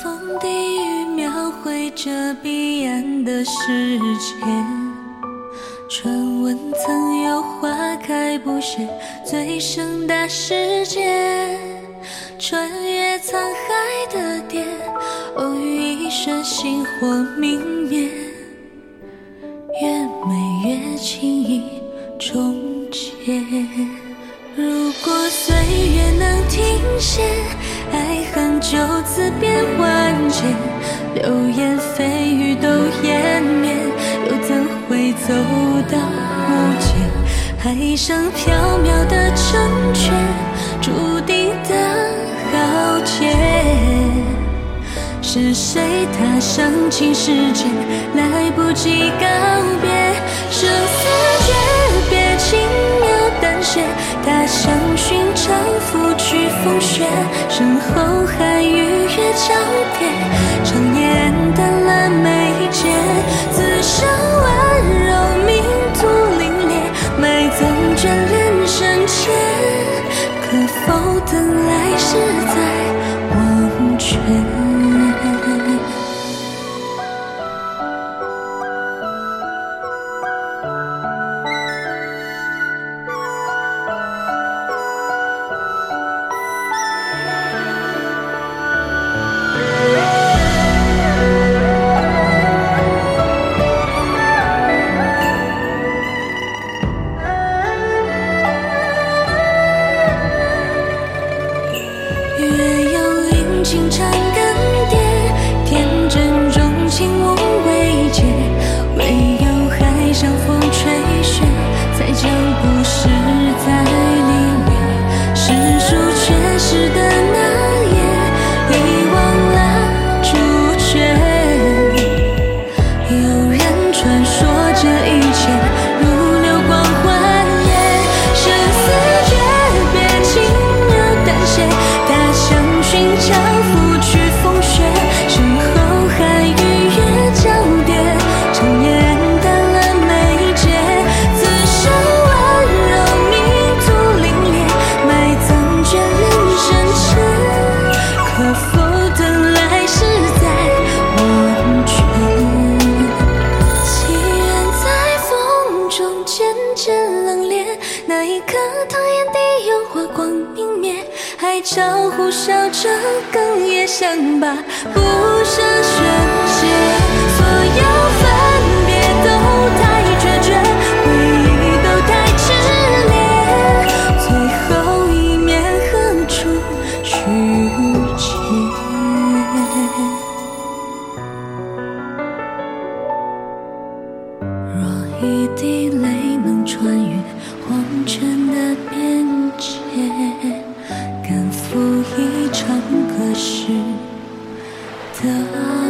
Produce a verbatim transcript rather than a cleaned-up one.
风低语描绘着彼岸的世界，传闻曾有花开不谢最盛大世界，穿越沧海的蝶，偶遇一瞬星火明灭，越美越轻易终结。如果岁月能停歇，爱恨就此变完结，流言蜚语都湮灭，又怎会走到无界？海上缥缈的成全，注定的浩劫。是谁踏上青史间，来不及告别？生死诀别，轻描淡写，他乡寻常拂去风雪，身后海与月交叠，长夜暗淡了眉间，此生温柔命途凛冽，埋葬眷恋深切，可否等来世再忘却？情长更迭，天真钟情无慰藉，唯有海上风吹雪，才将不是在历练。世俗缺失的那夜，遗忘了主角。有人传说这一切如流光幻夜，生死诀别，轻描淡写，他乡寻常拂去风雪，身后海与月交叠，长夜暗淡了眉间，此生温柔命途凛冽，埋葬眷恋深切，可否等来世再忘却？祈愿在风中渐渐冷冽，那一刻唐烟地有花光明灭，海潮呼啸着哽咽，想把不舍宣泄，所有分别都太决绝，回忆都太炽烈，最后一面何处去结？若一滴泪能穿越黄泉的边界，赶赴一场隔世的